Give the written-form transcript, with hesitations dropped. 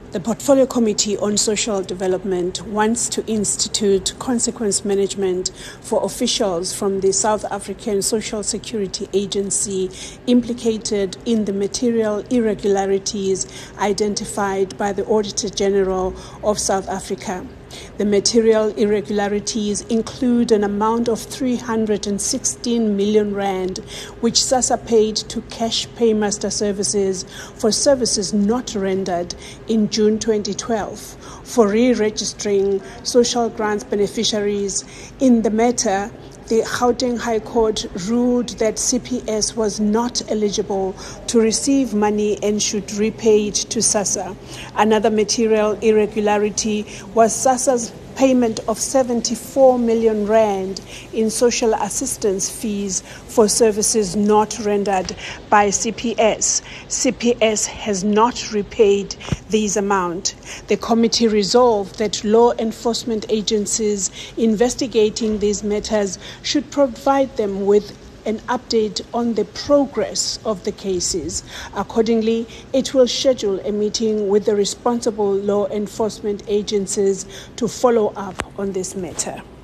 The Portfolio Committee on Social Development wants to institute consequence management for officials from the South African Social Security Agency implicated in the material irregularities identified by the Auditor General of South Africa. The material irregularities include an amount of 316 million rand, which SASSA paid to Cash Paymaster Services for services not rendered in June 2012 for re-registering social grants beneficiaries. In the matter, the Gauteng High Court ruled that CPS was not eligible to receive money and should repay it to SASSA. Another material irregularity was SASSA's payment of 74 million rand in social assistance fees for services not rendered by CPS. CPS has not repaid these amount. The committee resolved that law enforcement agencies investigating these matters should provide them with an update on the progress of the cases. Accordingly, it will schedule a meeting with the responsible law enforcement agencies to follow up on this matter.